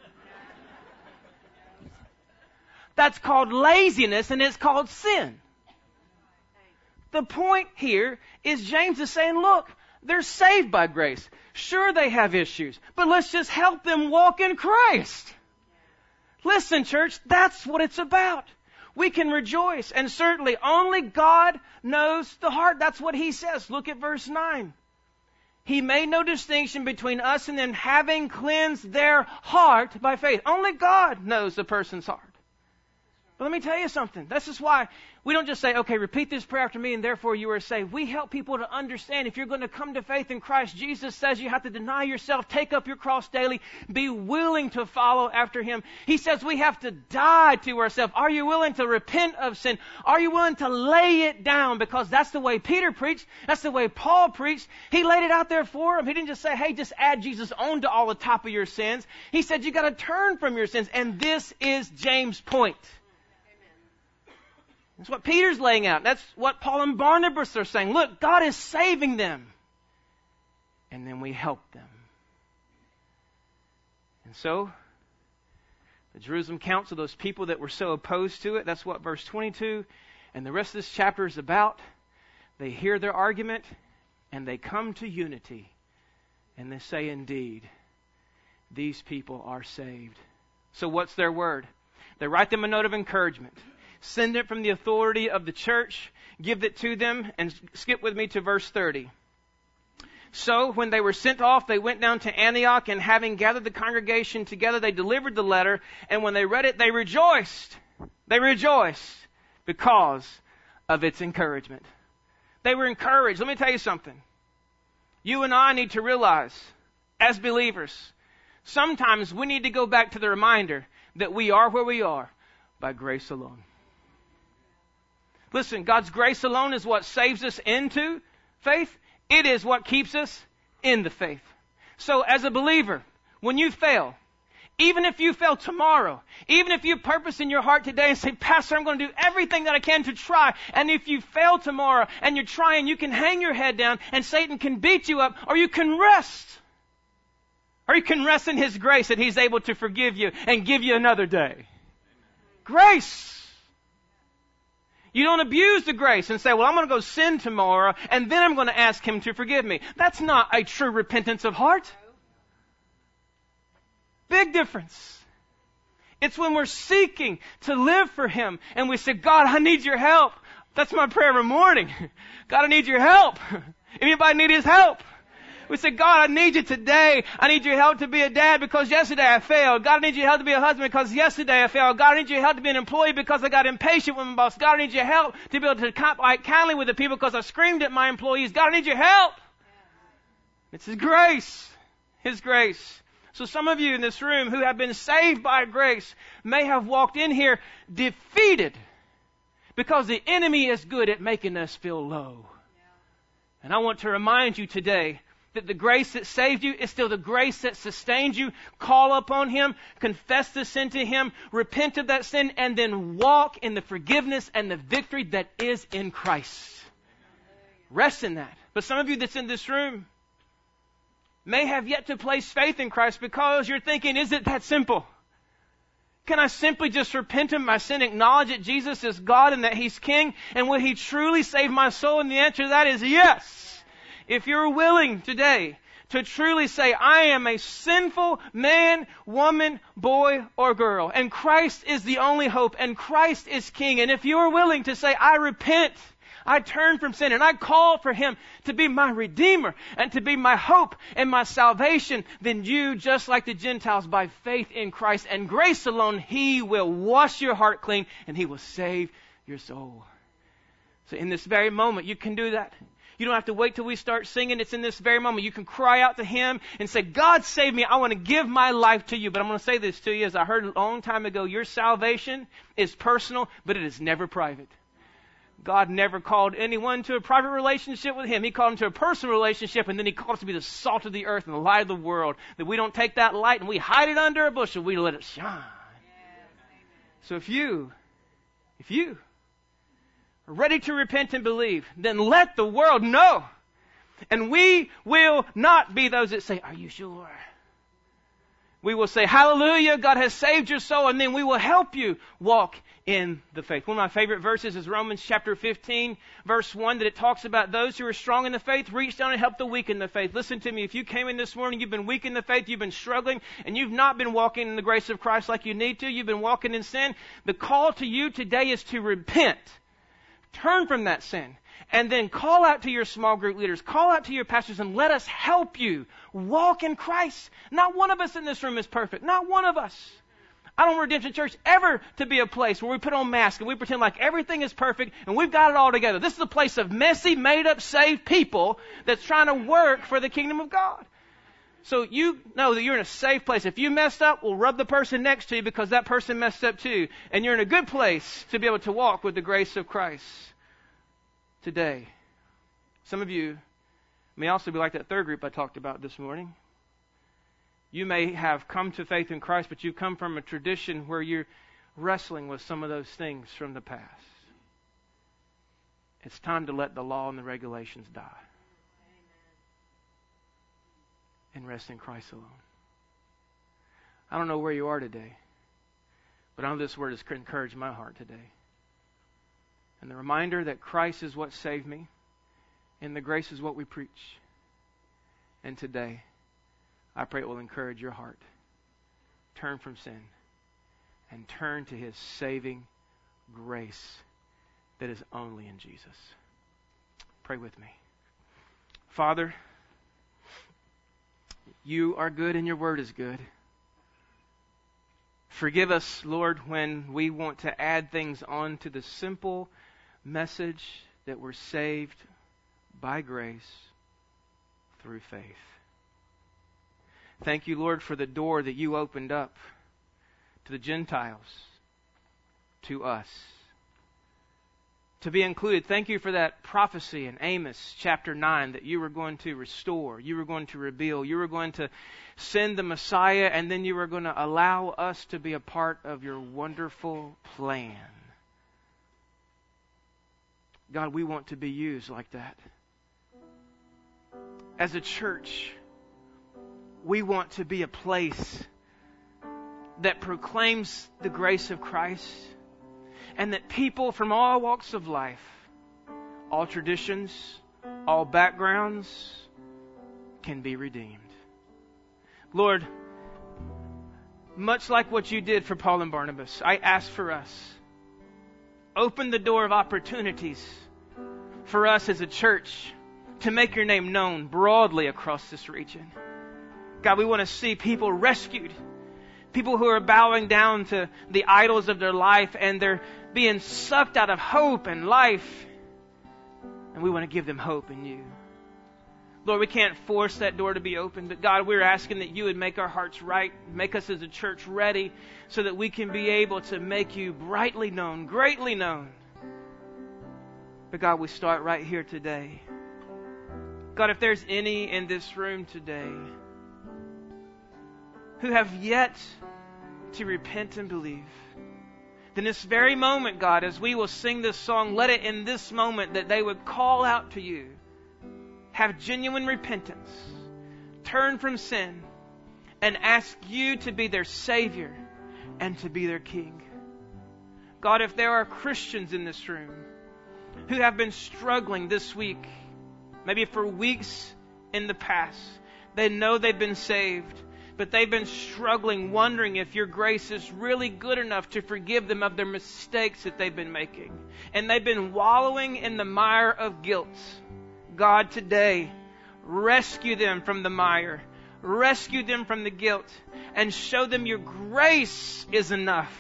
That's called laziness, and it's called sin. The point here is James is saying, look, they're saved by grace. Sure, they have issues, but let's just help them walk in Christ. Listen, church, that's what it's about. We can rejoice, and certainly only God knows the heart. That's what he says. Look at verse 9. He made no distinction between us and them, having cleansed their heart by faith. Only God knows the person's heart. But let me tell you something. This is why we don't just say, okay, repeat this prayer after me and therefore you are saved. We help people to understand if you're going to come to faith in Christ, Jesus says you have to deny yourself, take up your cross daily, be willing to follow after Him. He says we have to die to ourselves. Are you willing to repent of sin? Are you willing to lay it down? Because that's the way Peter preached. That's the way Paul preached. He laid it out there for them. He didn't just say, hey, just add Jesus on to all the top of your sins. He said you got to turn from your sins. And this is James' point. That's what Peter's laying out. That's what Paul and Barnabas are saying. Look, God is saving them. And then we help them. And so, the Jerusalem Council, those people that were so opposed to it, that's what verse 22 and the rest of this chapter is about. They hear their argument and they come to unity. And they say, indeed, these people are saved. So what's their word? They write them a note of encouragement. Send it from the authority of the church. Give it to them. And skip with me to verse 30. So when they were sent off, they went down to Antioch, and having gathered the congregation together, they delivered the letter. And when they read it, they rejoiced. They rejoiced because of its encouragement. They were encouraged. Let me tell you something. You and I need to realize, as believers, sometimes we need to go back to the reminder that we are where we are by grace alone. Listen, God's grace alone is what saves us into faith. It is what keeps us in the faith. So as a believer, when you fail, even if you fail tomorrow, even if you purpose in your heart today and say, Pastor, I'm going to do everything that I can to try. And if you fail tomorrow and you're trying, you can hang your head down and Satan can beat you up, or you can rest. Or you can rest in His grace that He's able to forgive you and give you another day. Grace. You don't abuse the grace and say, well, I'm going to go sin tomorrow and then I'm going to ask Him to forgive me. That's not a true repentance of heart. Big difference. It's when we're seeking to live for Him and we say, God, I need your help. That's my prayer every morning. God, I need your help. Anybody need His help? We say, God, I need you today. I need your help to be a dad because yesterday I failed. God, I need your help to be a husband because yesterday I failed. God, I need your help to be an employee because I got impatient with my boss. God, I need your help to be able to act kindly with the people because I screamed at my employees. God, I need your help. It's His grace. His grace. So some of you in this room who have been saved by grace may have walked in here defeated because the enemy is good at making us feel low. And I want to remind you today that the grace that saved you is still the grace that sustains you. Call upon Him, confess the sin to Him, repent of that sin, and then walk in the forgiveness and the victory that is in Christ. Rest in that. But some of you that's in this room, may have yet to place faith in Christ because you're thinking, is it that simple? Can I simply just repent of my sin, acknowledge that Jesus is God and that He's King, and will He truly save my soul? And the answer to that is yes. If you're willing today to truly say, I am a sinful man, woman, boy, or girl, and Christ is the only hope, and Christ is King, and if you're willing to say, I repent, I turn from sin, and I call for Him to be my Redeemer and to be my hope and my salvation, then you, just like the Gentiles, by faith in Christ and grace alone, He will wash your heart clean and He will save your soul. So in this very moment, you can do that. You don't have to wait till we start singing. It's in this very moment. You can cry out to Him and say, God, save me. I want to give my life to You. But I'm going to say this to you, as I heard a long time ago, your salvation is personal, but it is never private. God never called anyone to a private relationship with Him. He called them to a personal relationship, and then He called us to be the salt of the earth and the light of the world. That we don't take that light and we hide it under a bushel. We let it shine. So if you are ready to repent and believe, then let the world know. And we will not be those that say, are you sure? We will say, hallelujah, God has saved your soul, and then we will help you walk in the faith. One of my favorite verses is Romans chapter 15, verse 1, that it talks about those who are strong in the faith, reach down and help the weak in the faith. Listen to me, if you came in this morning, you've been weak in the faith, you've been struggling, and you've not been walking in the grace of Christ like you need to, you've been walking in sin, the call to you today is to repent. Turn from that sin. And then call out to your small group leaders, call out to your pastors, and let us help you walk in Christ. Not one of us in this room is perfect. Not one of us. I don't want Redemption Church ever to be a place where we put on masks and we pretend like everything is perfect and we've got it all together. This is a place of messy, made-up, saved people that's trying to work for the kingdom of God. So you know that you're in a safe place. If you messed up, we'll rub the person next to you because that person messed up too. And you're in a good place to be able to walk with the grace of Christ today. Some of you may also be like that third group I talked about this morning. You may have come to faith in Christ, but you've come from a tradition where you're wrestling with some of those things from the past. It's time to let the law and the regulations die. And rest in Christ alone. I don't know where you are today, but I know this word has encouraged my heart today. And the reminder that Christ is what saved me, and the grace is what we preach. And today, I pray it will encourage your heart. Turn from sin and turn to His saving grace that is only in Jesus. Pray with me. Father, You are good and Your word is good. Forgive us, Lord, when we want to add things on to the simple message that we're saved by grace through faith. Thank You, Lord, for the door that You opened up to the Gentiles, to us, to be included. Thank You for that prophecy in Amos chapter 9 that You were going to restore, You were going to reveal, You were going to send the Messiah, and then You were going to allow us to be a part of Your wonderful plan. God, we want to be used like that. As a church, we want to be a place that proclaims the grace of Christ, and that people from all walks of life, all traditions, all backgrounds, can be redeemed. Lord, much like what You did for Paul and Barnabas, I ask for us. Open the door of opportunities for us as a church to make Your name known broadly across this region. God, we want to see people rescued. People who are bowing down to the idols of their life and they're being sucked out of hope and life. And we want to give them hope in You. Lord, we can't force that door to be open, but God, we're asking that You would make our hearts right, make us as a church ready so that we can be able to make You brightly known, greatly known. But God, we start right here today. God, if there's any in this room today who have yet to repent and believe, then this very moment, God, as we will sing this song, let it in this moment that they would call out to You, have genuine repentance, turn from sin and ask you to be their Savior and to be their King. God, if there are Christians in this room who have been struggling this week, maybe for weeks in the past, they know they've been saved, but they've been struggling, wondering if your grace is really good enough to forgive them of their mistakes that they've been making. And they've been wallowing in the mire of guilt. God, today, rescue them from the mire. Rescue them from the guilt. And show them your grace is enough.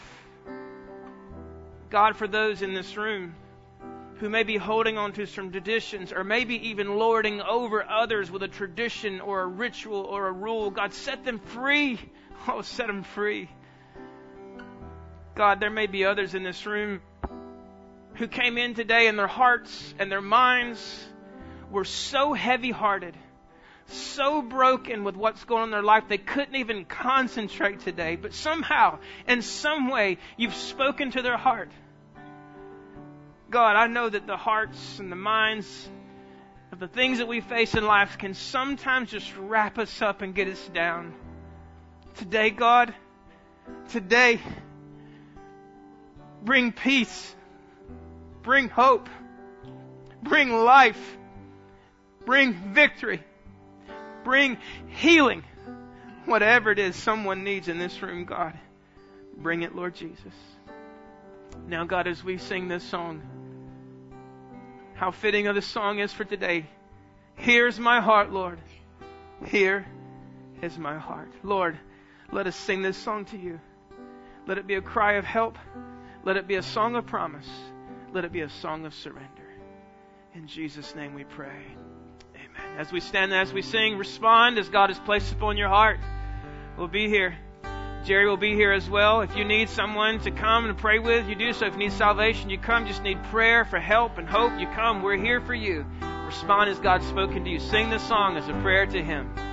God, for those in this room who may be holding on to some traditions or maybe even lording over others with a tradition or a ritual or a rule, God, set them free. Oh, set them free. God, there may be others in this room who came in today and their hearts and their minds were so heavy-hearted, so broken with what's going on in their life, they couldn't even concentrate today. But somehow, in some way, you've spoken to their heart. God, I know that the hearts and the minds of the things that we face in life can sometimes just wrap us up and get us down. Today, God, today, bring peace, bring hope, bring life, bring victory, bring healing. Whatever it is someone needs in this room, God, bring it, Lord Jesus. Now, God, as we sing this song, how fitting of the song is for today. Here's my heart, Lord. Here is my heart. Lord, let us sing this song to you. Let it be a cry of help. Let it be a song of promise. Let it be a song of surrender. In Jesus' name we pray. Amen. As we stand and as we sing, respond as God has placed upon your heart. We'll be here. Jerry will be here as well. If you need someone to come and pray with, you do so. If you need salvation, you come. Just need prayer for help and hope, you come. We're here for you. Respond as God's spoken to you. Sing this song as a prayer to Him.